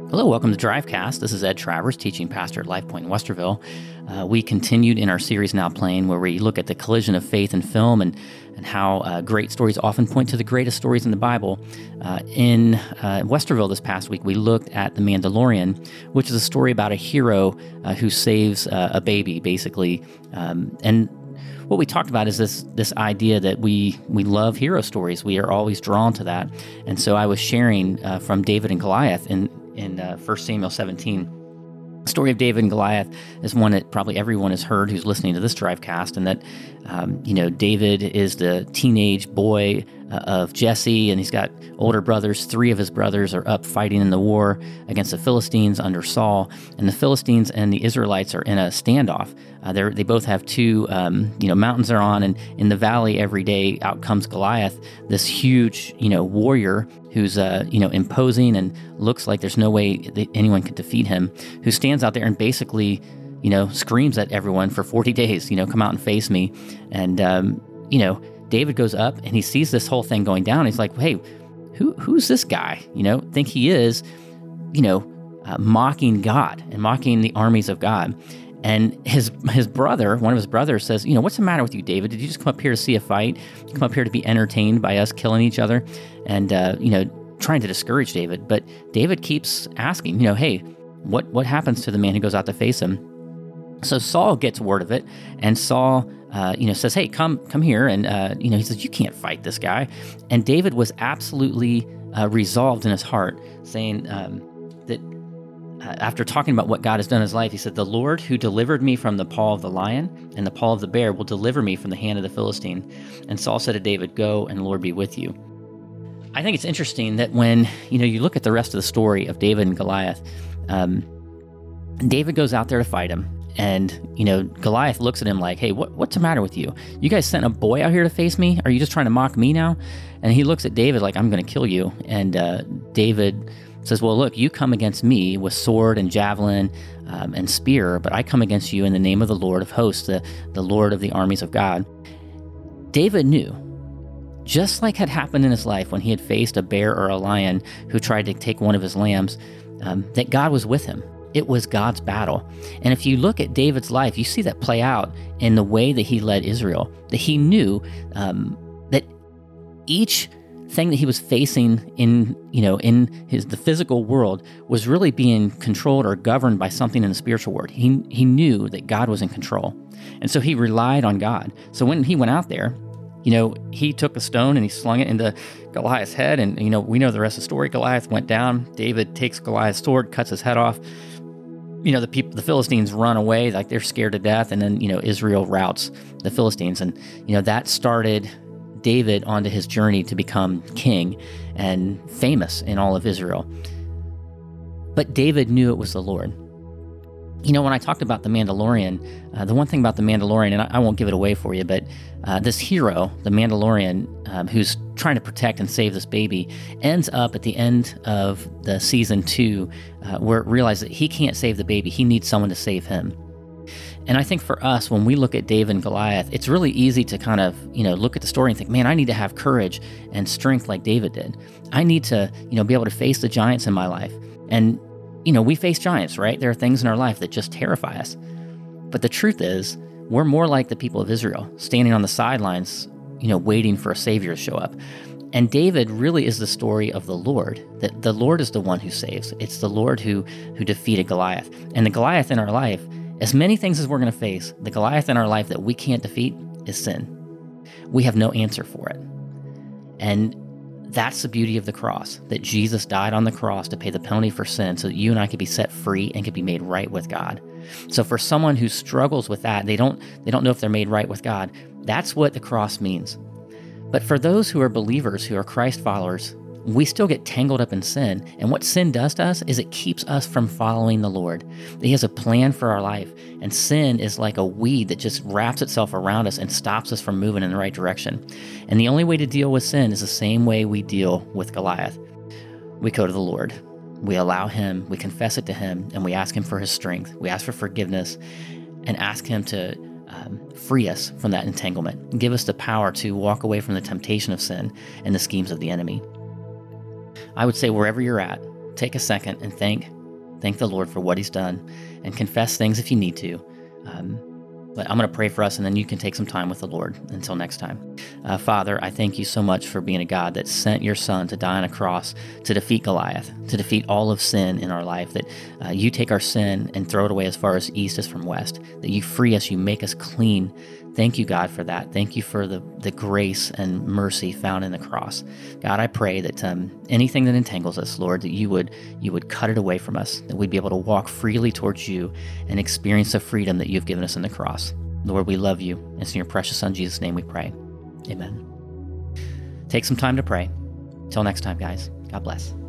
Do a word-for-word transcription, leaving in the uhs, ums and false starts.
Hello, welcome to Drivecast. This is Ed Travers, teaching pastor at Life Point in Westerville. Uh, we continued in our series Now Playing, where we look at the collision of faith and film and, and how uh, great stories often point to the greatest stories in the Bible. Uh, in uh, Westerville this past week, we looked at The Mandalorian, which is a story about a hero uh, who saves uh, a baby, basically. Um, and what we talked about is this this idea that we we love hero stories. We are always drawn to that. And so I was sharing uh, from David and Goliath in in uh, First Samuel seventeen. The story of David and Goliath is one that probably everyone has heard who's listening to this Drivecast, and that, um, you know, David is the teenage boy uh, of Jesse, and he's got older brothers. Three of his brothers are up fighting in the war against the Philistines under Saul, and the Philistines and the Israelites are in a standoff. Uh, they they both have two, um, you know, mountains they're on, and in the valley every day out comes Goliath, this huge, you know, warrior who's, uh, you know, imposing and looks like there's no way that anyone could defeat him, who stands out there and basically, you know, screams at everyone for forty days, you know, come out and face me. And, um, you know, David goes up and he sees this whole thing going down. He's like, hey, who who's this guy? You know, think he is, you know, uh, mocking God and mocking the armies of God. And his his brother, one of his brothers says, you know, what's the matter with you, David? Did you just come up here to see a fight? You come up here to be entertained by us killing each other? And, uh, you know, trying to discourage David. But David keeps asking, you know, hey, what, what happens to the man who goes out to face him? So Saul gets word of it, and Saul, uh, you know, says, hey, come come here. And, uh, you know, he says, you can't fight this guy. And David was absolutely uh, resolved in his heart, saying um, that, Uh, after talking about what God has done in his life, he said, the Lord who delivered me from the paw of the lion and the paw of the bear will deliver me from the hand of the Philistine. And Saul said to David, go, and the Lord be with you. I think it's interesting that when, you know, you look at the rest of the story of David and Goliath, um, David goes out there to fight him. And, you know, Goliath looks at him like, hey, what, what's the matter with you? You guys sent a boy out here to face me? Are you just trying to mock me now? And he looks at David like, I'm going to kill you. And uh, David says, well, look, you come against me with sword and javelin um, and spear, but I come against you in the name of the Lord of hosts, the, the Lord of the armies of God. David knew, just like had happened in his life when he had faced a bear or a lion who tried to take one of his lambs, um, that God was with him. It was God's battle. And if you look at David's life, you see that play out in the way that he led Israel, that he knew um, that each thing that he was facing in, you know, in his the physical world was really being controlled or governed by something in the spiritual world. He he knew that God was in control, and so he relied on God. So when he went out there, you know, he took a stone and he slung it into Goliath's head, and you know we know the rest of the story. Goliath went down. David takes Goliath's sword, cuts his head off. You know, the people, the Philistines run away, like they're scared to death, and then you know Israel routs the Philistines, and you know that started David onto his journey to become king and famous in all of Israel. But David knew it was the Lord. You know, when I talked about The Mandalorian, uh, the one thing about The Mandalorian, and I, I won't give it away for you, but uh, this hero, the Mandalorian, um, who's trying to protect and save this baby, ends up at the end of the season two, uh, where it realizes that he can't save the baby. He needs someone to save him. And I think for us, when we look at David and Goliath, it's really easy to kind of, you know, look at the story and think, man, I need to have courage and strength like David did. I need to, you know, be able to face the giants in my life. And, you know, we face giants, right? There are things in our life that just terrify us. But the truth is, we're more like the people of Israel, standing on the sidelines, you know, waiting for a savior to show up. And David really is the story of the Lord, that the Lord is the one who saves. It's the Lord who who defeated Goliath. And the Goliath in our life, as many things as we're going to face, the Goliath in our life that we can't defeat is sin. We have no answer for it. And that's the beauty of the cross, that Jesus died on the cross to pay the penalty for sin so that you and I could be set free and could be made right with God. So for someone who struggles with that, they don't they don't know if they're made right with God, that's what the cross means. But for those who are believers, who are Christ followers, we still get tangled up in sin. And what sin does to us is it keeps us from following the Lord. He has a plan for our life. And sin is like a weed that just wraps itself around us and stops us from moving in the right direction. And the only way to deal with sin is the same way we deal with Goliath. We go to the Lord. We allow him, we confess it to him, and we ask him for his strength. We ask for forgiveness and ask him to um, free us from that entanglement. Give us the power to walk away from the temptation of sin and the schemes of the enemy. I would say wherever you're at, take a second and thank Thank the Lord for what he's done and confess things if you need to. Um, But I'm going to pray for us, and then you can take some time with the Lord. Until next time. Uh, Father, I thank you so much for being a God that sent your Son to die on a cross to defeat Goliath, to defeat all of sin in our life, that uh, you take our sin and throw it away as far as east is from west, that you free us, you make us clean. Thank you, God, for that. Thank you for the, the grace and mercy found in the cross. God, I pray that um, anything that entangles us, Lord, that you would you would cut it away from us, that we'd be able to walk freely towards you and experience the freedom that you've given us in the cross. Lord, we love you. It's in your precious Son, Jesus' name we pray. Amen. Take some time to pray. Till next time, guys. God bless.